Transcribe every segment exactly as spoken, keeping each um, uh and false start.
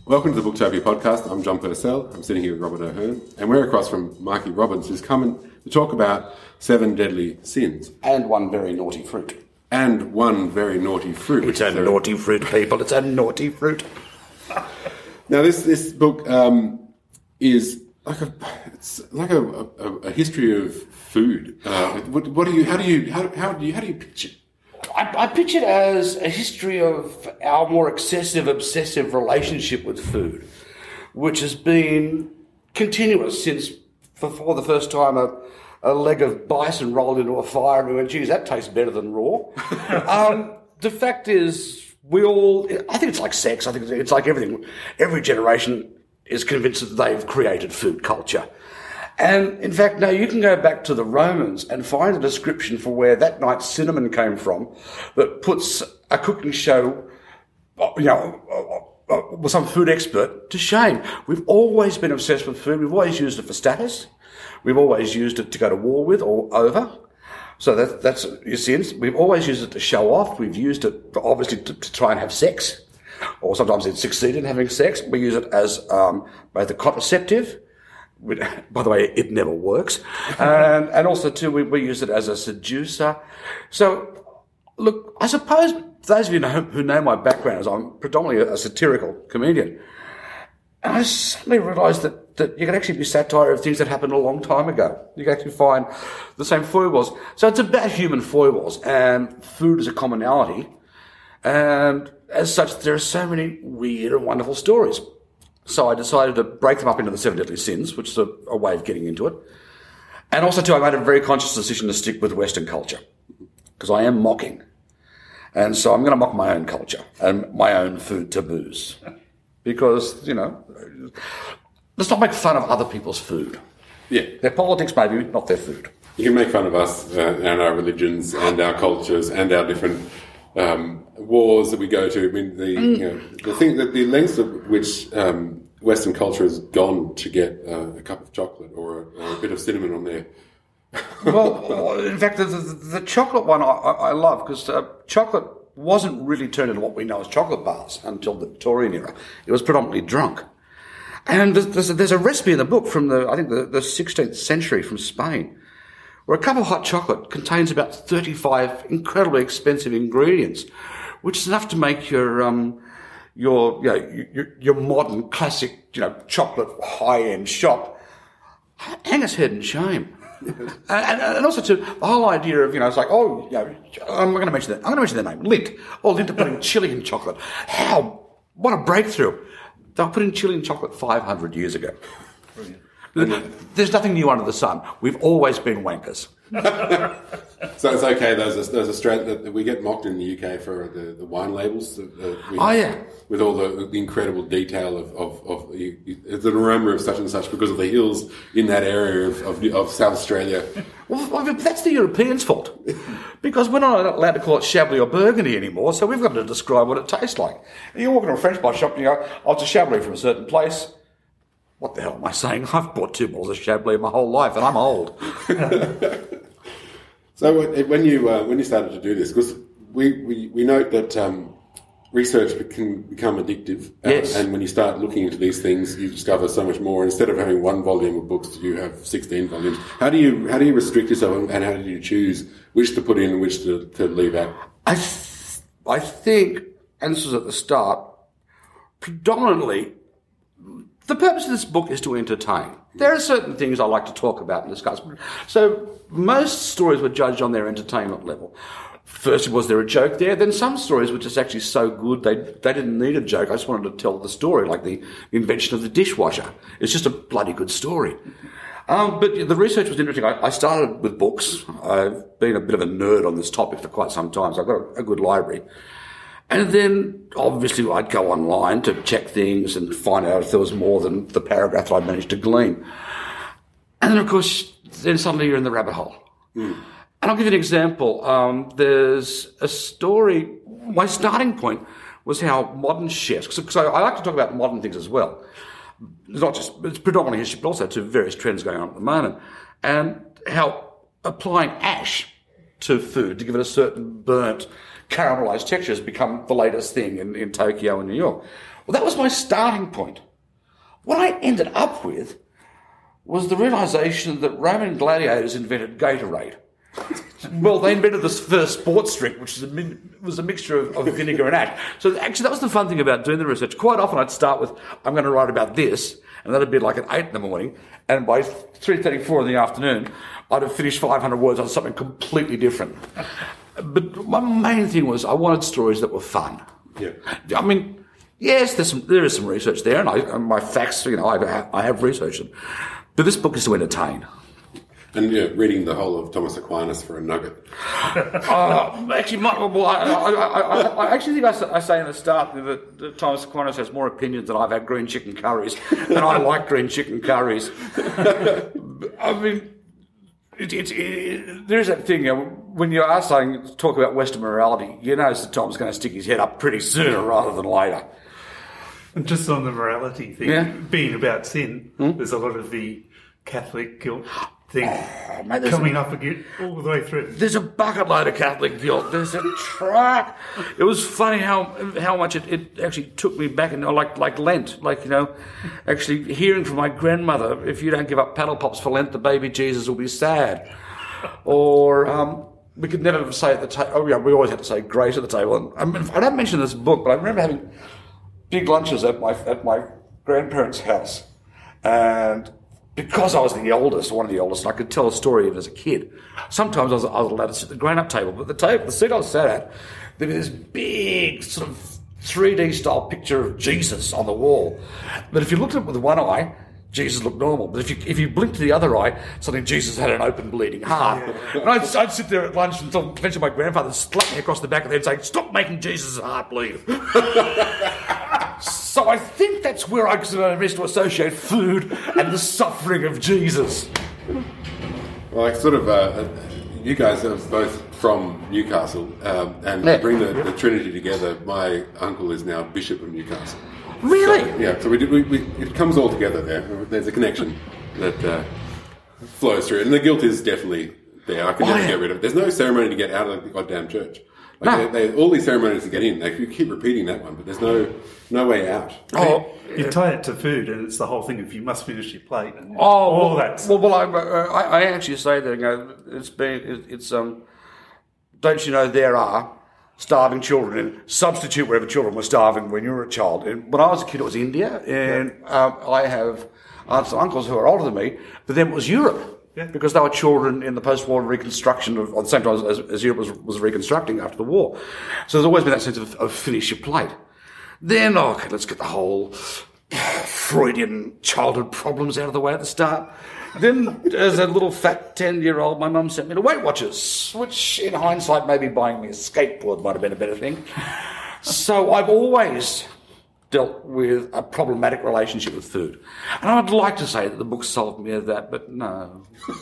Welcome to the Booktopia podcast. I'm John Purcell. I'm sitting here with Robert O'Hearn, and we're across from Marky Robbins, who's coming to talk about seven deadly sins. And one very naughty fruit. And one very naughty fruit. It's a so, naughty fruit, people. It's a naughty fruit. Now, this this book um, is like a it's like a, a, a history of food. Uh, what, what do you? How do you? How, how do you? How do you pitch it? I, I pitch it as a history of our more excessive, obsessive relationship with food, which has been continuous since, for the first time, a, a leg of bison rolled into a fire and we went, geez, that tastes better than raw. um, the fact is, we all, I think it's like sex, I think it's like everything. Every generation is convinced that they've created food culture. And in fact, now you can go back to the Romans and find a description for where that night's cinnamon came from that puts a cooking show, you know, with some food expert to shame. We've always been obsessed with food. We've always used it for status. We've always used it to go to war with or over. So that, that's, you see, we've always used it to show off. We've used it, obviously, to, to try and have sex. Or sometimes it succeeded in having sex. We use it as um, both a contraceptive. By the way, it never works. and, and also, too, we, we use it as a seducer. So, look, I suppose those of you know, who know my background is I'm predominantly a satirical comedian. And I suddenly realised that, that you can actually be satire of things that happened a long time ago. You can actually find the same foibles. So it's about human foibles, and food is a commonality. And as such, there are so many weird and wonderful stories. So I decided to break them up into the seven deadly sins, which is a, a way of getting into it. And also, too, I made a very conscious decision to stick with Western culture, because I am mocking. And so I'm going to mock my own culture and my own food taboos. Because, you know, let's not make fun of other people's food. Yeah. Their politics, maybe, not their food. You can make fun of us uh, and our religions and our cultures and our different um, wars that we go to. I mean, the mm. you know, the thing that the lengths of which um, Western culture has gone to get uh, a cup of chocolate or a, or a bit of cinnamon on there. Well, in fact, the, the, the chocolate one I, I love, because uh, chocolate wasn't really turned into what we know as chocolate bars until the Victorian era. It was predominantly drunk. And there's, there's, a, there's a recipe in the book from the, I think, the, the sixteenth century from Spain, where a cup of hot chocolate contains about thirty-five incredibly expensive ingredients, which is enough to make your um, your you know, your, your modern classic you know chocolate high-end shop hang its head in shame. and, and also to the whole idea of you know it's like oh you know, I'm going to mention that I'm going to mention their name Lindt. Oh, Lindt are putting chili in chocolate. How what a breakthrough! They were putting chili in chocolate five hundred years ago. Brilliant. There's nothing new under the sun. We've always been wankers. So it's okay. There's a, there's Australia that we get mocked in the U K for the, the wine labels. That, that we, oh yeah, with all the, the incredible detail of of, of the, the aroma of such and such because of the hills in that area of of, of South Australia. Well, that's the Europeans' fault because we're not allowed to call it Chablis or Burgundy anymore. So we've got to describe what it tastes like. And you walk into a French bar shop and you go, "Oh, it's a Chablis from a certain place." What the hell am I saying? I've bought two bottles of Chablis my whole life, and I'm old. So when you uh, when you started to do this, because we, we, we note that um, research can become addictive, uh, yes. and when you start looking into these things, you discover so much more. Instead of having one volume of books, you have sixteen volumes. How do you how do you restrict yourself, and how do you choose which to put in and which to, to leave out? I th- I think, and this was at the start, predominantly. The purpose of this book is to entertain. There are certain things I like to talk about and discuss. So most stories were judged on their entertainment level. First, was there a joke there? Then some stories were just actually so good they they didn't need a joke. I just wanted to tell the story, like the invention of the dishwasher. It's just a bloody good story. Um, but the research was interesting. I, I started with books. I've been a bit of a nerd on this topic for quite some time, so I've got a, a good library. And then, obviously, I'd go online to check things and find out if there was more than the paragraph that I'd managed to glean. And then, of course, then suddenly you're in the rabbit hole. Mm. And I'll give you an example. Um, there's a story, my starting point was how modern chefs, so I like to talk about modern things as well. It's not just, it's predominantly history, but also to various trends going on at the moment. And how applying ash to food to give it a certain burnt caramelized texture has become the latest thing in, in Tokyo and New York. Well, that was my starting point. What I ended up with was the realization that Roman gladiators invented Gatorade. Well, they invented this first sports drink, which was a, min- was a mixture of, of vinegar and ash. So actually, that was the fun thing about doing the research. Quite often, I'd start with, I'm going to write about this, and that'd be like at eight in the morning, and by three thirty, four in the afternoon, I'd have finished five hundred words on something completely different. But my main thing was I wanted stories that were fun. Yeah. I mean, yes, there's some, there is some research there, and, I, and my facts, you know, I, I have researched it. But this book is to entertain. And yeah, reading the whole of Thomas Aquinas for a nugget. uh, actually, my, well, I, I, I, I actually think I, I say in the start that, that Thomas Aquinas has more opinions than I've had green chicken curries, and I like green chicken curries. I mean, it, it, it, there is that thing, you know, when you are saying, talk about Western morality, you know that Tom's going to stick his head up pretty sooner rather than later. And just on the morality thing, yeah. being about sin, hmm? there's a lot of the Catholic guilt thing oh, mate, coming a, up again all the way through. There's a bucket load of Catholic guilt. There's a track. It was funny how how much it, it actually took me back, and like like Lent, like you know, actually hearing from my grandmother, if you don't give up paddle pops for Lent, the baby Jesus will be sad. Or um, we could never say at the table. Oh yeah, we always had to say grace at the table. And I, mean, I don't mention this book, but I remember having big lunches at my at my grandparents' house, and because I was the oldest, one of the oldest, and I could tell a story of it as a kid. Sometimes I was, I was allowed to sit at the grown-up table, but the table, the seat I was sat at, there was this big sort of three D style picture of Jesus on the wall. But if you looked at it with one eye, Jesus looked normal. But if you if you blinked to the other eye, suddenly Jesus had an open bleeding heart. Yeah. And I'd, I'd sit there at lunch and eventually my grandfather slapped me across the back of the head saying, "Stop making Jesus' heart bleed." So I think that's where I used to associate food and the suffering of Jesus. Well, I sort of, uh, you guys are both from Newcastle, um, and yeah. bring the, the Trinity together. My uncle is now Bishop of Newcastle. Really? So, yeah, so we, we, we, it comes all together there. There's a connection that uh, flows through, and the guilt is definitely there. I can never oh, yeah. get rid of it. There's no ceremony to get out of the goddamn church. Like no. they, they, all these ceremonies to get in, they you keep repeating that one, but there's no no way out. Oh, you yeah. tie it to food, and it's the whole thing of you must finish your plate. And oh, all well, that. Well, well, I, I, I actually say that you know, it's been it, it's um. Don't you know there are starving children, and substitute wherever children were starving when you were a child. And when I was a kid, it was India, and yeah. um, I have aunts and uncles who are older than me, but then it was Europe. Yeah. Because they were children in the post-war reconstruction of, at the same time as, as Europe was, was reconstructing after the war. So there's always been that sense of, of finish your plate. Then, oh, okay, let's get the whole Freudian childhood problems out of the way at the start. Then, as a little fat ten-year-old, my mum sent me to Weight Watchers, which in hindsight maybe buying me a skateboard might have been a better thing. So I've always dealt with a problematic relationship with food. And I'd like to say that the book solved me of that, but no.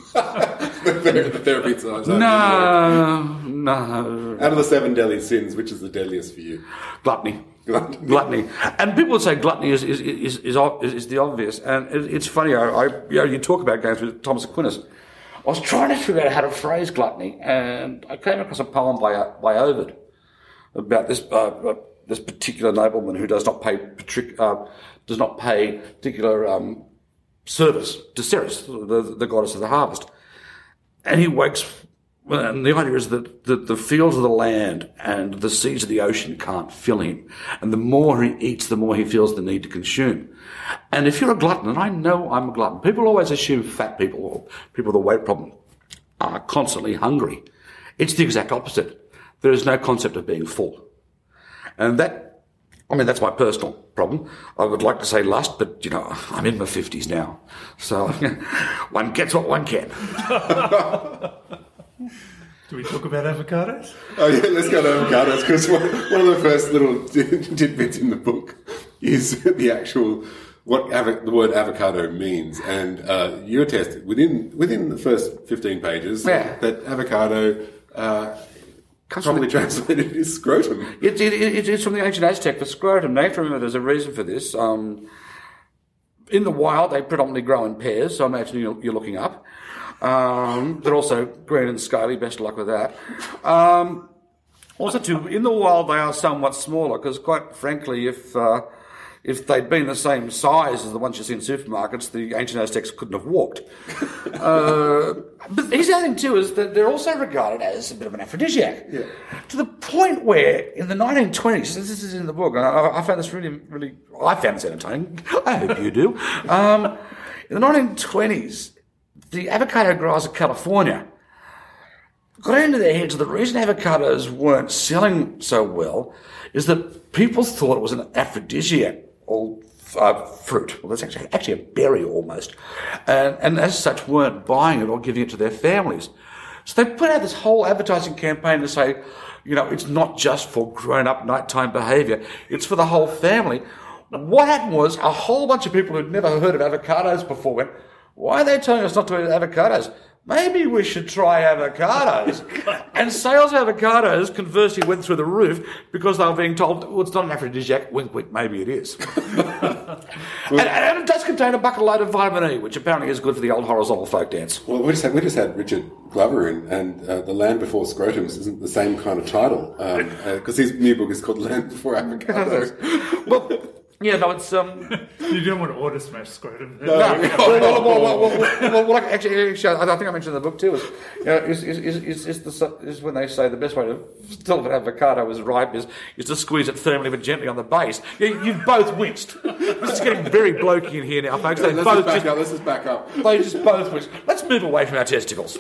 the therapy side. No, no. Out of the seven deadly sins, which is the deadliest for you? Gluttony. Gluttony. Gluttony. And people would say gluttony is is is, is, is, is the obvious. And it, it's funny, I, I you know, you talk about going through Thomas Aquinas. I was trying to figure out how to phrase gluttony, and I came across a poem by by Ovid about this uh, this particular nobleman who does not pay uh, does not pay particular um, service to Ceres, the, the goddess of the harvest, and he wakes. And the idea is that the, the fields of the land and the seas of the ocean can't fill him, and the more he eats, the more he feels the need to consume. And if you're a glutton, and I know I'm a glutton, people always assume fat people or people with a weight problem are constantly hungry. It's the exact opposite. There is no concept of being full. And that, I mean, that's my personal problem. I would like to say lust, but, you know, I'm in my fifties now. So one gets what one can. Do we talk about avocados? Oh, yeah, let's go to avocados, because one, one of the first little tidbits in the book is the actual, what avo- the word avocado means. And uh, you attested within within the first fifteen pages yeah. that avocado... Uh, Probably translated is scrotum. It, it, it, it's from the ancient Aztec for scrotum. Now, you have to remember there's a reason for this. Um, in the wild, they predominantly grow in pairs, so I imagine you're, you're looking up. Um, they're also green and scaly, best of luck with that. Um, Also, too, in the wild they are somewhat smaller because, quite frankly, if uh, if they'd been the same size as the ones you see in supermarkets, the ancient Aztecs couldn't have walked. uh, but here's the other thing, too, is that they're also regarded as a bit of an aphrodisiac. Yeah. To the point where, in the nineteen twenties, this is in the book, and I, I found this really, really, I found this entertaining. I hope you do. Um, in the nineteen twenties, the avocado growers of California got into their heads that the reason avocados weren't selling so well is that people thought it was an aphrodisiac or uh, fruit. Well, that's actually, actually a berry almost. And, and as such weren't buying it or giving it to their families. So they put out this whole advertising campaign to say, you know, it's not just for grown-up nighttime behaviour, it's for the whole family. What happened was a whole bunch of people who'd never heard of avocados before went, why are they telling us not to eat avocados? Maybe we should try avocados. And sales of avocados conversely went through the roof because they were being told, well, it's not an aphrodisiac. Wink, wink, maybe it is. and, and it does contain a bucket load of vitamin E, which apparently is good for the old horizontal folk dance. Well, we just had, we just had Richard Glover in, and uh, The Land Before Scrotums isn't the same kind of title, because um, uh, his new book is called Land Before Avocados. well, Yeah, no, it's um. You don't want to order smash scrotum. No, well, well, well, well, well, well, actually, actually, I think I mentioned in the book too. Is you know, is is is is, the, is when they say the best way to tell if an avocado is ripe is is to squeeze it firmly but gently on the base. You, you've both winced. This is getting very blokey in here now, folks. They let's both just back just, up. Let's just back up. They just both winced. Let's move away from our testicles.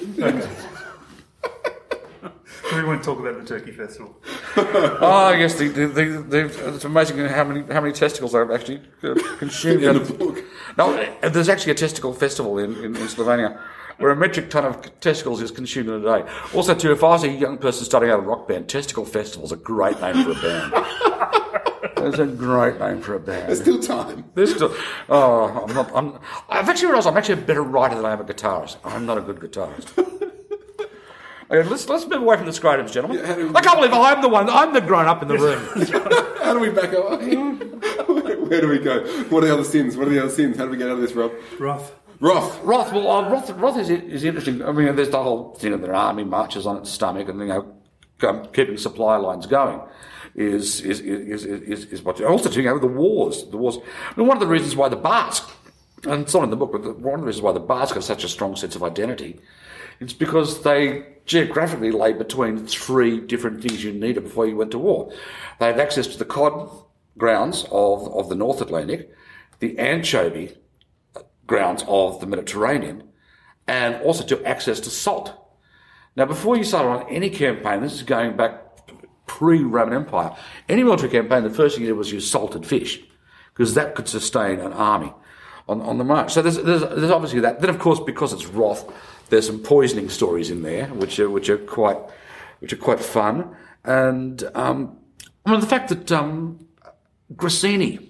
We won't talk about the Turkey Festival. Oh, yes, the, the, the, the, it's amazing how many how many testicles are actually uh, consumed in the book. No, there's actually a testicle festival in, in, in Slovenia where a metric ton of testicles is consumed in a day. Also, too, if I was a young person starting out a rock band, Testicle Festival's a great name for a band. It's a great name for a band. There's still time. There's still. Oh, I'm not. I'm. I've actually realised I'm actually a better writer than I am a guitarist. I'm not a good guitarist. Okay, let's let's move away from the scrotums, gentlemen. Yeah, we, I can't believe I'm the one. I'm the grown up in the room. How do we back up? where, where do we go? What are the other sins? What are the other sins? How do we get out of this, Rob? Roth. Roth. Roth. Well, uh, Roth. Roth is is interesting. I mean, there's the whole thing of the army marches on its stomach, and you know, um, keeping supply lines going is is is is is, is what. Also, you know, the wars. The wars. I mean, one of the reasons why the Basque, and it's not in the book, but one of the reasons why the Basque have such a strong sense of identity, it's because they geographically lay between three different things you needed before you went to war. They have access to the cod grounds of, of the North Atlantic, the anchovy grounds of the Mediterranean, and also to access to salt. Now, before you started on any campaign, this is going back pre-Roman Empire, any military campaign, the first thing you did was use salted fish, because that could sustain an army on, on the march. So there's, there's, there's obviously that. Then, of course, because it's Roth, there's some poisoning stories in there, which are which are quite which are quite fun, and um, I mean the fact that um, Grissini,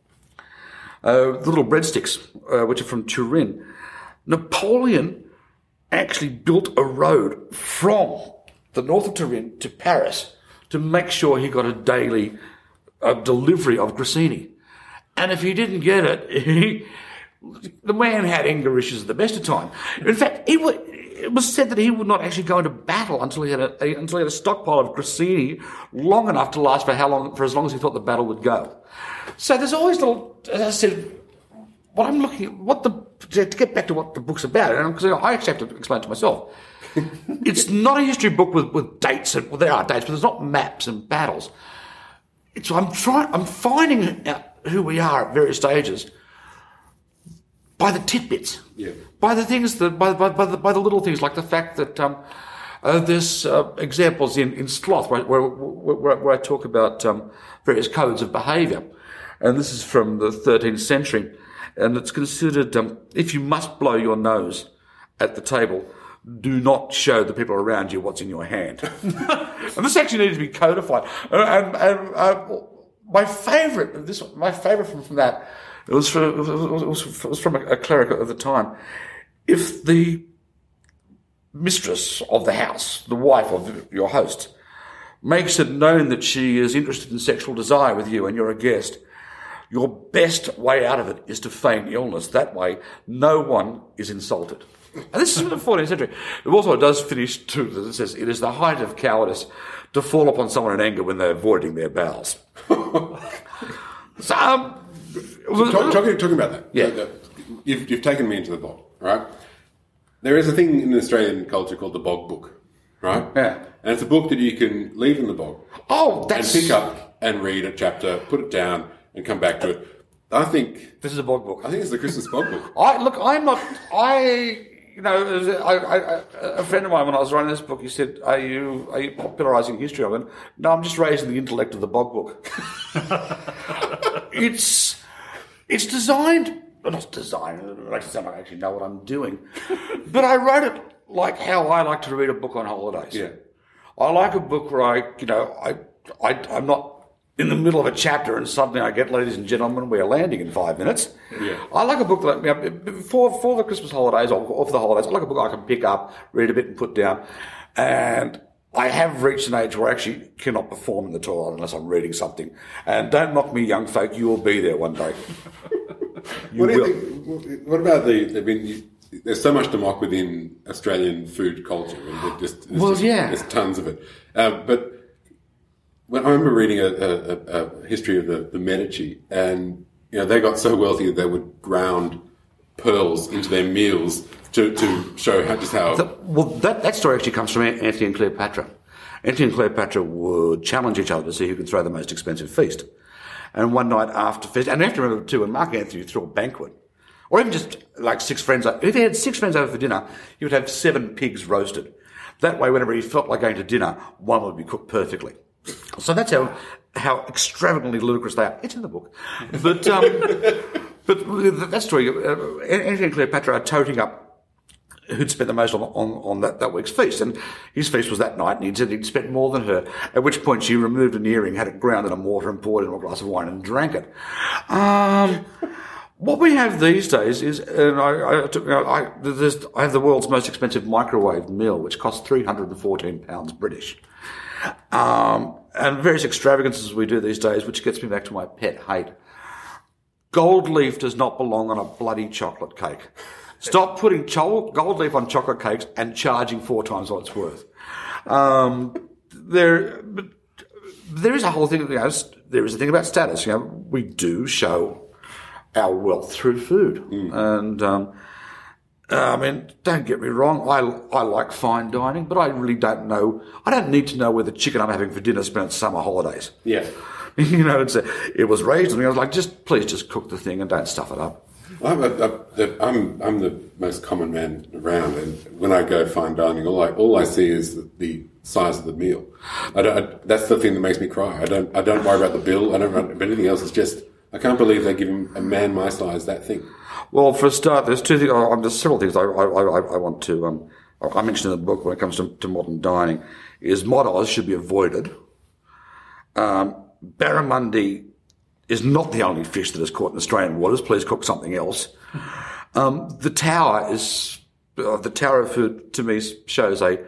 uh, the little breadsticks, uh, which are from Turin, Napoleon actually built a road from the north of Turin to Paris to make sure he got a daily uh, delivery of Grissini, and if he didn't get it, he. The man had anger issues at the best of time. In fact, he would, it was said that he would not actually go into battle until he had a, a until he had a stockpile of Grissini long enough to last for how long, for as long as he thought the battle would go. So there's always little, as I said, what I'm looking at, what the to get back to what the book's about, and because I actually have to explain it to myself. It's not a history book with, with dates, and well, there are dates, but there's not maps and battles. It's I'm trying, I'm finding out who we are at various stages. By the tidbits, yeah. by the things that, by, by, by, the, by the little things, like the fact that um, uh, there's uh, examples in, in Sloth where, where, where, where I talk about um, various codes of behaviour, and this is from the thirteenth century, and it's considered um, if you must blow your nose at the table, do not show the people around you what's in your hand. And this actually needs to be codified. And, and uh, my favourite, this my favourite from, from that. It was, for, it was, it was from a, a cleric at the time. If the mistress of the house, the wife of your host, makes it known that she is interested in sexual desire with you and you're a guest, your best way out of it is to feign illness. That way, no one is insulted. And this is from the fourteenth century. It also does finish too. It says it is the height of cowardice to fall upon someone in anger when they're avoiding their bowels. so, um, so talk, talking, talking about that, yeah, uh, you've, you've taken me into the bog, right? There is a thing in Australian culture called the bog book, right? Yeah, and it's a book that you can leave in the bog. Oh, that's and pick up and read a chapter, put it down, and come back to it. I think this is a bog book. I think it's the Christmas bog book. I look. I'm not. I. You know, I, I, I, a friend of mine, when I was writing this book, he said, "Are you are you popularising history?" I went, "No, I'm just raising the intellect of the bog book." it's it's designed, well, not designed. It makes it sound like I actually know what I'm doing, but I wrote it like how I like to read a book on holidays. Yeah, I like a book where I, you know, I, I I'm not in the middle of a chapter and suddenly I get, ladies and gentlemen, we're landing in five minutes. Yeah. I like a book that, you know, for, for the Christmas holidays or, or for the holidays, I like a book I can pick up, read a bit and put down. And I have reached an age where I actually cannot perform in the toilet unless I'm reading something. And don't knock me, young folk, you will be there one day. You what do you will. think, what about the, I mean, you, there's so much to mock within Australian food culture. And just, well, just, yeah. There's tons of it. Um, but when I remember reading a, a, a history of the, the Medici, and you know they got so wealthy that they would ground pearls into their meals to, to show how, just how. The, well, that, that story actually comes from Antony and Cleopatra. Antony and Cleopatra would challenge each other to see who could throw the most expensive feast. And one night after feast, and you have to remember too, when Mark Antony threw a banquet, or even just like six friends, if he had six friends over for dinner, he would have seven pigs roasted. That way, whenever he felt like going to dinner, one would be cooked perfectly. So that's how how extravagantly ludicrous they are. It's in the book, but um, but that story, uh, Antony and Cleopatra are toting up who'd spent the most on on, on that, that week's feast, and his feast was that night, and he said he'd spent more than her. At which point she removed an earring, had it ground in a mortar, and poured it in a glass of wine and drank it. Um. What we have these days is, and I, I, you know, I, there's, I have the world's most expensive microwave meal, which costs three hundred fourteen pounds British. Um, and various extravagances we do these days, which gets me back to my pet hate. Gold leaf does not belong on a bloody chocolate cake. Stop putting cho- gold leaf on chocolate cakes and charging four times what it's worth. Um, there, but there is a whole thing, you know, there is a thing about status. You know, we do show our wealth through food. Mm. And, um, uh, I mean, don't get me wrong, I, I like fine dining, but I really don't know, I don't need to know where the chicken I'm having for dinner spent summer holidays. Yeah. You know, it's a, it was raised on me. I was like, just, please just cook the thing and don't stuff it up. I'm, a, a, I'm, I'm the most common man around, and when I go fine dining, all I, all I see is the, the size of the meal. I don't, I, that's the thing that makes me cry. I don't, I don't worry about the bill. I don't worry about anything else. It's just, I can't believe they give a man my size that thing. Well, for a start, there's two things. Oh, there's several things I, I, I, I want to. Um, I mentioned in the book when it comes to, to modern dining, is mod-Oz should be avoided. Um, barramundi is not the only fish that is caught in Australian waters. Please cook something else. Um, the tower is uh, the tower of food to me shows a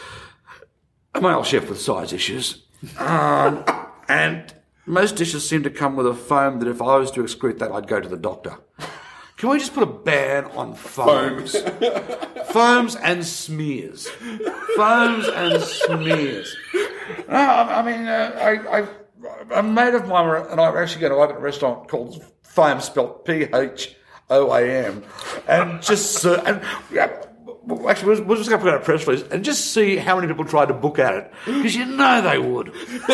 a male chef with size issues, um, and most dishes seem to come with a foam that if I was to excrete that, I'd go to the doctor. Can we just put a ban on foams? Foams and smears. Foams and smears. No, I, I mean, uh, I, I, a mate of mine and I were actually going to open a restaurant called Foam, spelled P H O A M, and just uh, and yeah, actually we'll just go put out a press release and just see how many people tried to book at it, because you know they would.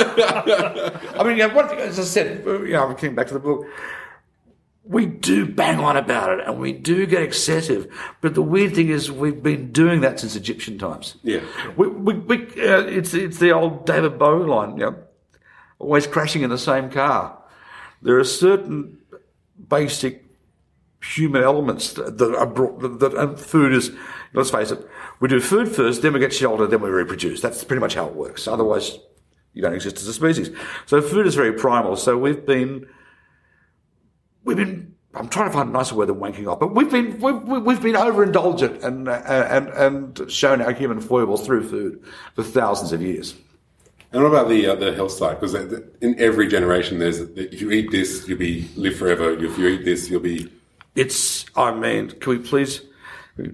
I mean, you know, one thing, as I said, you know, I'm coming back to the book. We do bang on about it, and we do get excessive. But the weird thing is, we've been doing that since Egyptian times. Yeah, we, we, we uh, it's it's the old David Bowie line, you know, always crashing in the same car. There are certain basic human elements that, that are brought. That, that and food is. Let's face it, we do food first, then we get shelter, then we reproduce. That's pretty much how it works. Otherwise, you don't exist as a species. So food is very primal. So we've been. We've been, I'm trying to find a nicer word than wanking off, but we've been, we've, we've been overindulgent and, and, and shown our human foibles through food for thousands of years. And what about the uh, the health side? Because in every generation, there's, if you eat this, you'll be, live forever. If you eat this, you'll be... It's, I mean, can we please,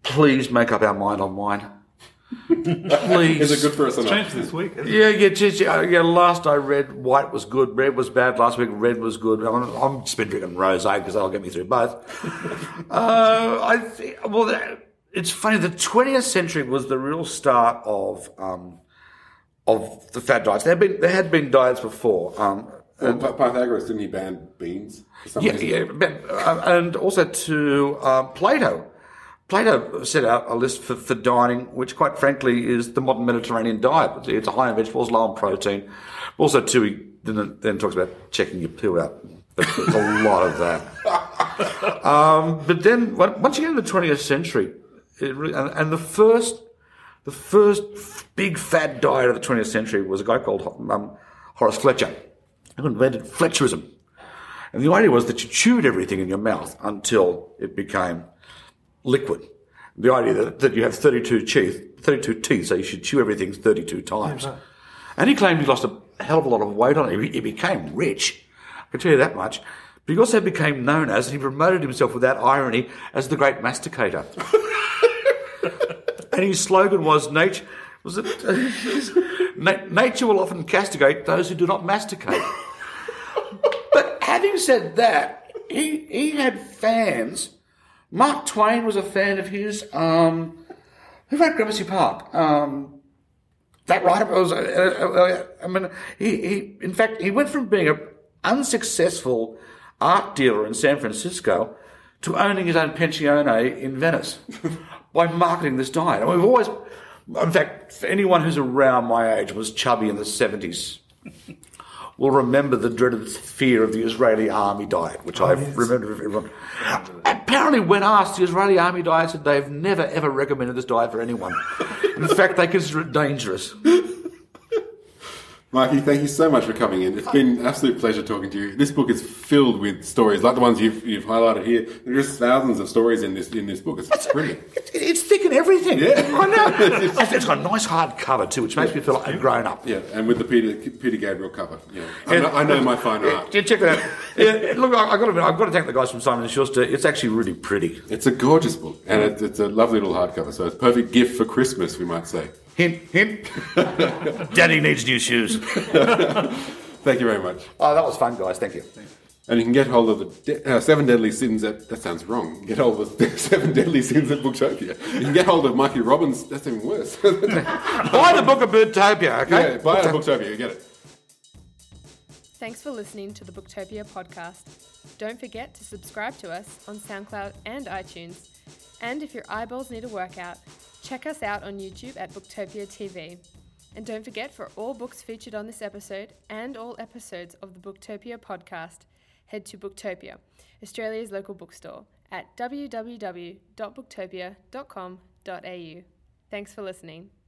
please make up our mind on wine. Please. Is it good for us or It's not? changed this week, hasn't Yeah, yeah, just, yeah, yeah. Last I read, white was good. Red was bad. Last week, red was good. I'm, I'm just been drinking rosé because that'll get me through both. uh, I think. Well, that, it's funny. The twentieth century was the real start of um, of the fad diets. There had been there had been diets before. Um, Well, Py- Pythagoras, didn't he ban beans? For some yeah, reason? yeah, but, uh, and also to uh, Plato. Plato set out a list for, for dining, which quite frankly is the modern Mediterranean diet. It's high in vegetables, low in protein. Also, too, he then, then talks about checking your poo out. There's a lot of that. Um, but then, once you get into the twentieth century, it really, and, and the first, the first big fad diet of the twentieth century was a guy called um, Horace Fletcher, who invented Fletcherism. And the idea was that you chewed everything in your mouth until it became liquid. The idea that, that you have thirty-two teeth, thirty-two teeth, so you should chew everything thirty-two times. Yeah, right. And he claimed he lost a hell of a lot of weight on it. He, he became rich, I can tell you that much. But he also became known as, and he promoted himself without irony, as the great masticator. And his slogan was, nature, was it, uh, nature will often castigate those who do not masticate. But having said that, he, he had fans. Mark Twain was a fan of his. Um, who wrote Gramercy Park? Um, that writer was. Uh, uh, I mean, he, he. In fact, he went from being an unsuccessful art dealer in San Francisco to owning his own pensione in Venice by marketing this diet. And we've always, in fact, for anyone who's around my age was chubby in the seventies. Will remember the dreaded fear of the Israeli army diet, which oh, I yes. remember everyone. Apparently, when asked, the Israeli army diet said they've never ever recommended this diet for anyone. In fact, they consider it dangerous. Marky, thank you so much for coming in. It's been an absolute pleasure talking to you. This book is filled with stories like the ones you've, you've highlighted here. There's thousands of stories in this in this book. It's, it's brilliant. It's, it's thick and everything. Yeah, I know. It's got a nice hard cover too, which makes yeah. me feel like I'm grown up. Yeah, and with the Peter Peter Gabriel cover. Yeah, I, yeah. Know, I know my fine art. Yeah, check it out. Yeah, look, I, I've got to I've got to thank the guys from Simon and Schuster. It's actually really pretty. It's a gorgeous book, and it, it's a lovely little hardcover. So it's a perfect gift for Christmas, we might say. Hint, hint. Daddy needs new shoes. Thank you very much. Oh, that was fun, guys. Thank you. And you can get hold of the de- uh, Seven Deadly Sins at... That sounds wrong. Get hold of the Seven Deadly Sins at Booktopia. You can get hold of Mikey Robbins. That's even worse. Buy the book of Booktopia, okay? Yeah, buy it at Booktopia. You get it. Thanks for listening to the Booktopia podcast. Don't forget to subscribe to us on SoundCloud and iTunes. And if your eyeballs need a workout, check us out on YouTube at Booktopia T V. And don't forget, for all books featured on this episode and all episodes of the Booktopia podcast, head to Booktopia, Australia's local bookstore, at w w w dot booktopia dot com dot a u. Thanks for listening.